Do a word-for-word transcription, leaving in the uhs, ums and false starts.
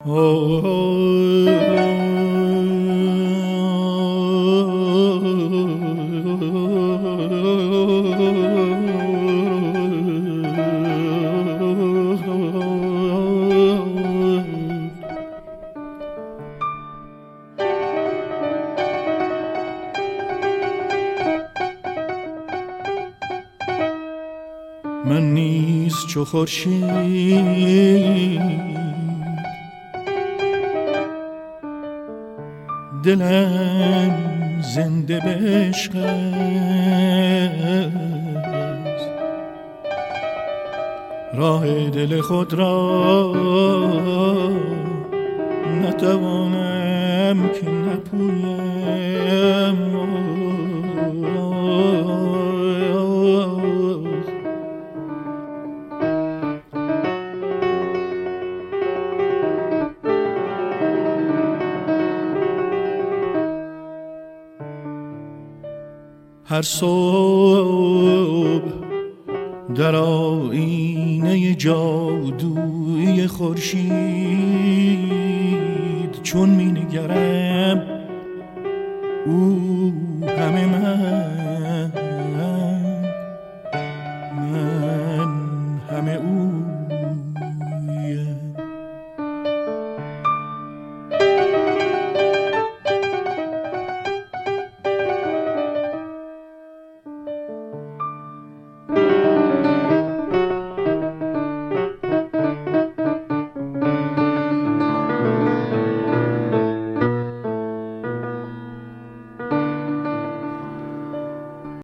من نیز چو خورشید دلم زنده به عشق است، راه دل خود را نتوانم که نپویم. هر صبح در آینه جادویی خورشید چون می نگرم او همه من